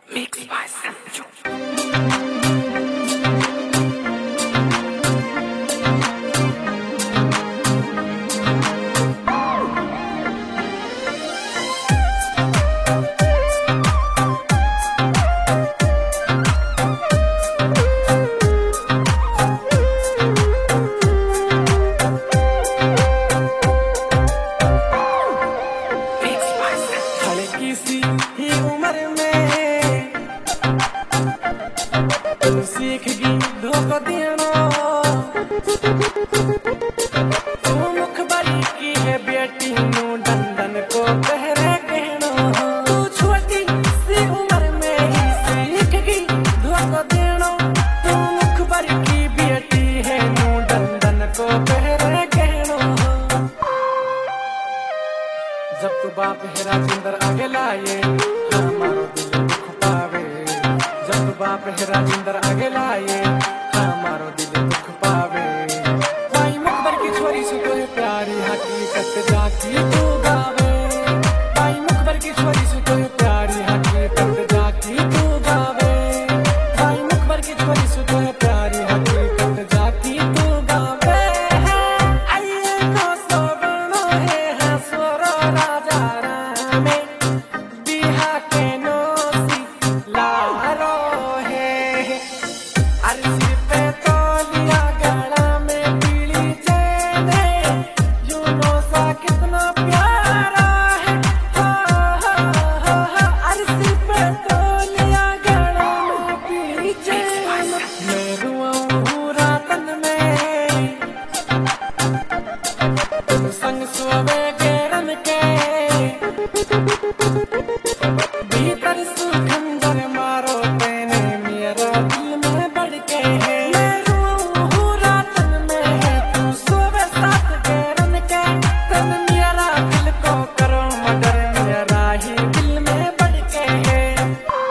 Mixed by Sancho. सीखगी धोखा देना तू मुखबरी की है बेटी नू डंडन को कहरे कहना तू छोटी सी उम्र में ही सीखगी धोखा देना तू मुखबरी की बेटी है नू डंडन को कहरे कहना जब तू बाप हेरा जिंदर आगे लाए हमारो दिल दुख पावे जब बाप है राजिंदर आगे लाए हमारो दिल दुख पावे भाई मुखबर की छोरी से तो प्यारी हकीकत जाकी तू गावे भाई मुखबर की छोरी से तो प्यारी हकीकत जाकी तू गावे भाई मुखबर की छोरी से तो प्यारी हकीकत जाकी तू गावे आइए नो सोबनो है सोरो राजा रामे बिहा के नो सी लारो संग सोवे गेरन के भीतर सुखंदर मारो तेने मेरा दिल में बढ़ के है रातन में है तू सोवे साथ गेरन के तन मेरा दिल को करो मगर मेरा ही दिल में बढ़ के है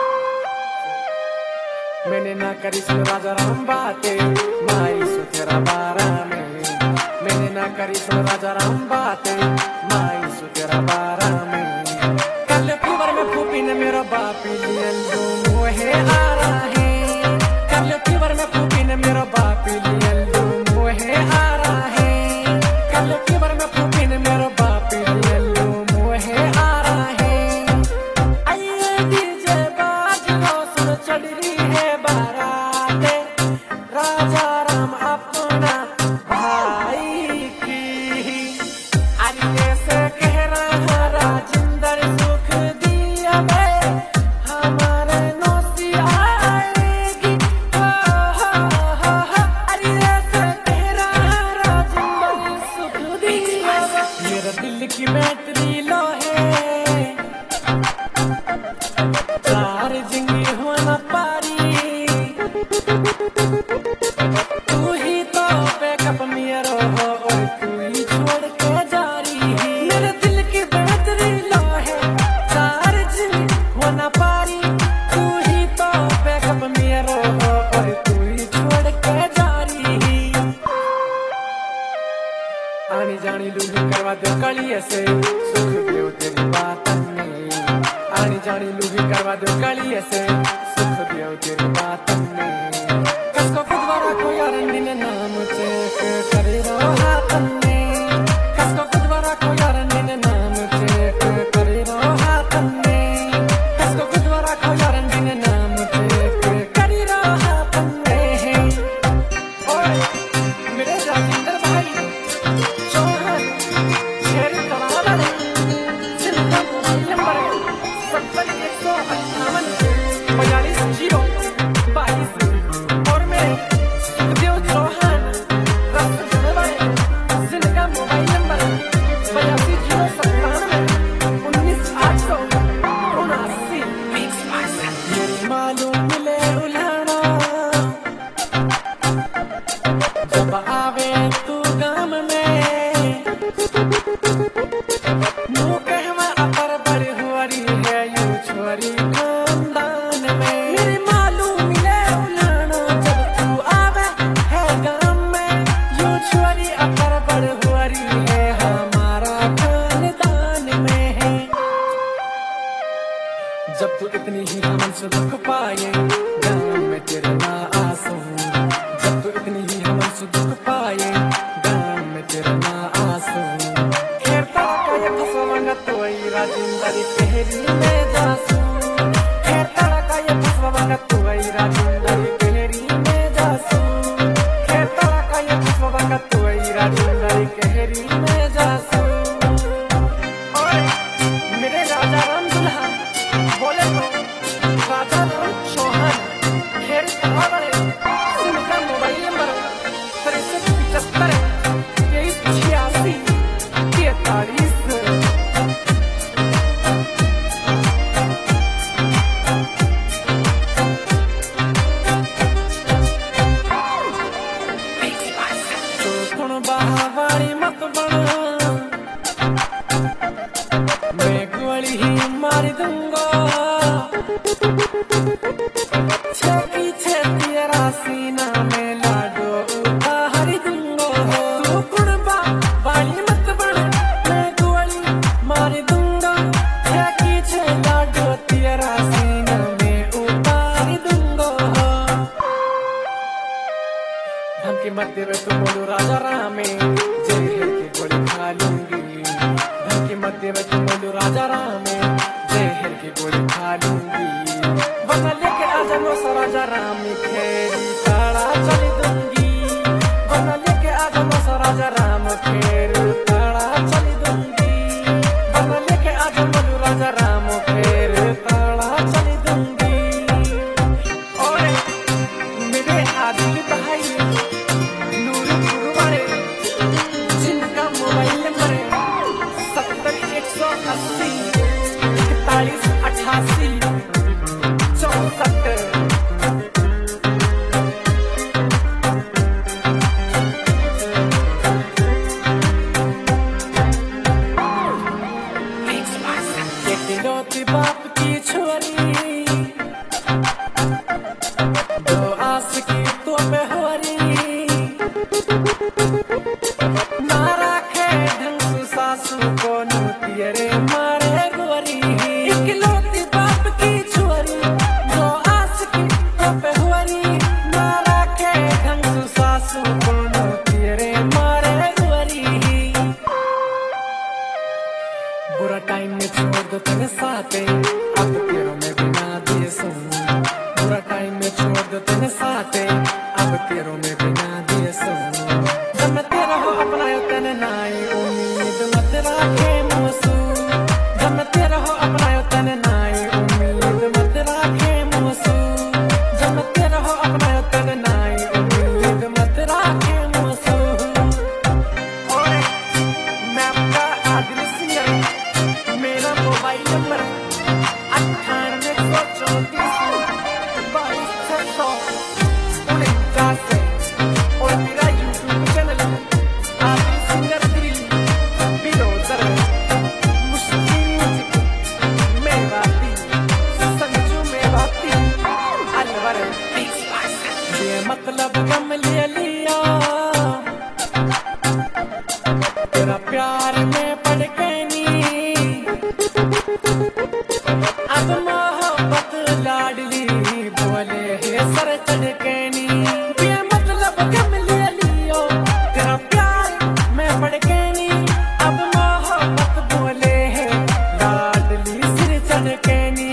मैंने ना करी सुन राजा राम बातें माई सो तेरा बारा में मैंने ना करी सुन राजा राम बातें माई सो तेरा बारा में कल फीवर में फूफी ने मेरा बापी लियल दो मोहे आ रहा है कल फीवर में फूफी ने मेरा बापी लियल दो मोहे आ रहा है कल फीवर में फूफी ने मेरा बापी लियल दो मोहे आ रहा है आइए डीजे बाज लो सुन चढ़ रही है बाराते राजा राम अपना भाई की अरे से कह रहा राजिंदर सुख दिया वे हमारे नौसी आएगी अरे से कह रहा राजिंदर सुख दिया वे मेरा दिल की बैटरी लो है चार्जिंग होना पारी तू ही तो बैकअप मेरा हो और तू ही छोड़ के जा रही है मेरे दिल की बैटरी लो है चार्जिंग होना पारी तू ही तो बैकअप मेरा हो और तू ही छोड़ के जा रही है आनी जानी लूही करवा दो कलिए से सुख देव तेरी बातन में आनी जानी लूही करवा दो कलिए से सुख देव तेरी बातन में कसको खुदवारा को यारंडी ने नाम चेक करे रो हाथन में कसको खुदवारा को यारंडी ने नाम चेक करे रो हाथन में कसको खुदवारा को यारंडी ने नाम चेक करे रो हाथन में ओए मेरे राजिंदर भाई चौहान शेर तवाला ने जिनका मोबाइल नंबर है 70 158 42 0 22 और मैं सुखदेव चौहान राष्ट्रपति जिनका मोबाइल नंबर 82 097 19 879 मेरी मालूम मिले उलाना जब आवे तू गाम में मुँह कहवा अपर बड़ी हुआरी है यू छोरी खानदान में मेरी मालूम मिले उलाना जब तू आवे है गाम में यू छोरी अपर बड़ी हुआरी है हमारा खानदान में है जब तू इतनी ही हमन से दुख पाए गाँव में तेरे ना आंसू, जब तू इतनी ही हमन से दुख पाए गाँव में तेरे ना आंसू। खेर तारा का ये फसवंगा तो आई राजिंदारी पहरी में जासू, खेर तारा का ये फसवंगा तो आई राजिंदारी पहरी में जासू, खेर तारा का ये फसवंगा तो आई राजिंदारी पहरी में जासू। मेरे राजा राम दुल्हा बोले तो राजा राम चौहान खेर कहा बड़े उनका मोबाइल नंबर 7375 2386 43। तो बहावारी मत बना, मैं गोली ही मार दूंगा, छेकी तेरा सीना में लाडो उतार दूंगा। तू कुड़बा बाली मत बन, मैं गोली मार दूंगा, छेकी लाडो तेरा सीना में उतार दूंगा। धमकी मत देवे तुम बोलो राजा रामे, जहर की गोली खा लूंगी। धमकी मत देवे तुम बोलो राजा रामे, जहर की गोली खा लूंगी। वरना लेके आ जानो सा राजा राम खेरी ताड़ा चली दूंगी, वरना लेके आ जानो सा राजा राम खेरी ताड़ा चली दूंगी, वरना लेके आ जानो राजा राम खेरी ताड़ा चली दूंगी। और मेरे आदिल भाई नूर गुरुवारे जिनका मोबाइल नंबर 70 180 41 88 64। इकलौती बाप की छोरी, दो आस की तो बेहोरी, ना राखे ढंग से सासू को नूतियरे मारे गोरी। इकलौती बाप की छोरी, दो आस की तो बेहोरी, ना राखे ढंग से सासू को नूतियरे मारे गोरी। बुरा टाइम में छोड़ दो तेरे साथे, अब तेरों में बिना दिए सुन। बुरा टाइम में छोड़ दो तेरे साथे, अब तेरों में बिना दिए सुन। जब मैं तेरा हो अपनायो तेने नाई उम्मीद मत राखे मुसू, जब मैं तेरा हो अपनायो तेने नाई उम्मीद मत राखे मुसू, जब मैं तेरा हो अपनायो तेने नाई उम्मीद मत राखे मुसू। और मैं आपका आदिल सिंगर, मेरा मोबाइल नंबर 98 और मेरा YouTube channel Adil singer Bilodar मुश्किल म्यूजिक मेवाती संजू मेवाती अलवर। ये मतलब गम ले लिया तेरा प्यार में पड़ के नी, अब मोहब्बत लाडली बोले है सर चढ़ के नी। ये मतलब गम ले लियो तेरा प्यार में पड़ के नी, अब मोहब्बत बोले है लाडली सिर चढ़ के नी।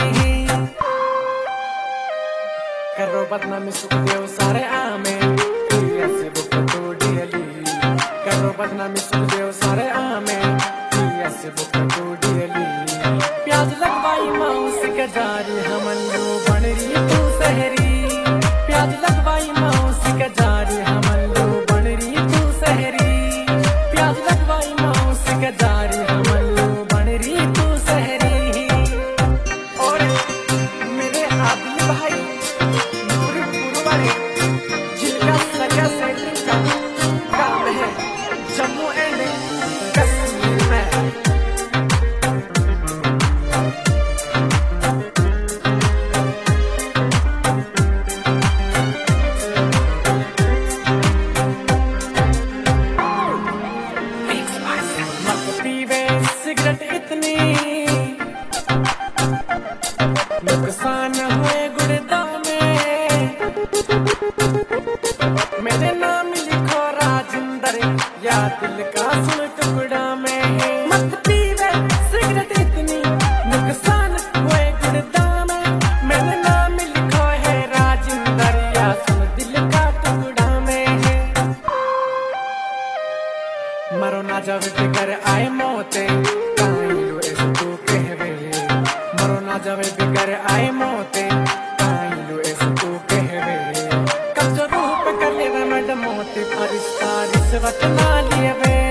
करो बदनामी सुखदेव सारे आमे, ऐसे बुक तो डियली। करो बदनामी सुखदेव सारे आमे, ऐसे बुक तो डियली। प्याज लगवाई माउस के जारी हमलो बन रही तू सहरी, प्याज लगवाई माउस के जारी हमलो बन रही तू सहरी, प्याज लगवाई माउस के जारी हमलो बन रही तू सहरी। और मेरे आदिल भाई नूर गुरुवारे जिनका सरिया सेंटरिंग का काम है जम्मू एंड कश्मीर में। नुकसान हुए गुड़दा में। मेरे नाम लिखो राजिंदर या दिल का सुन टुकड़ा में। मत पीवे सिगरेट इतनी नुकसान हुए गुड़दा में। मेरे नाम लिखो है राजिंदर या सुन दिल का टुकड़ा में। मरो ना जब बिगर आए मौते काइलो ऐसे तू कहवे। मरो ना जब बिगर आए मौते काइलो ऐसे तू कहवे। कब जो रूह पे कर लेवे मैडम मोते फरिश्ता रिश्वत ना लिए वे।